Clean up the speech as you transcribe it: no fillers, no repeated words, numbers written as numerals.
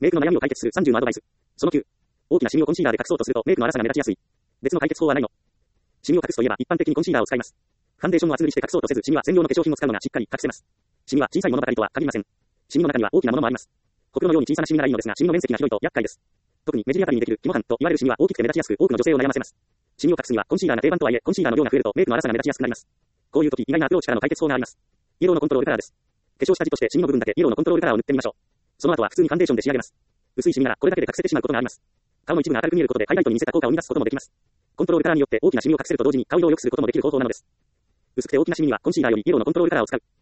メイクの悩みを解決する30のアドバイス。その9。大きなシミをコンシーラーで隠そうとするとメイクの粗さが目立ちやすい。別の解決法はないの。シミを隠すといえば一般的にコンシーラーを使います。ファンデーションを厚塗りして隠そうとせず、シミは専用の化粧品を使うのがしっかり隠せます。シミは小さいものばかりとは限りません。シミの中には大きなものもあります。ほくろのように小さなシミならいいのですが、シミの面積が広いと厄介です。特に目尻あたりにできる肝斑と言われるシミは大きくて目立ちやすく、多くの女性を悩ませます。シミを隠すにはコンシーラーが定番とはいえ、コンシーラーの量が増えるとメイクの粗さが目立ちやすくなります。こういう時、意外なアプローチからの解決法があります。イエローのコントロールカラーです。化粧下地としてシミの部分だけイエローのコントロールカラーを塗ってみましょう。その後は普通にファンデーションで仕上げます。薄いシミならこれだけで隠せてしまうことがあります。顔の一部が明るく見えることでハイライトに見せた効果を生み出すこともできます。コントロールカラーによって大きなシミを隠せると同時に顔色を良くすることもできる方法なのです。薄くて大きなシミにはコンシーラーよりイエローのコントロールカラーを使う。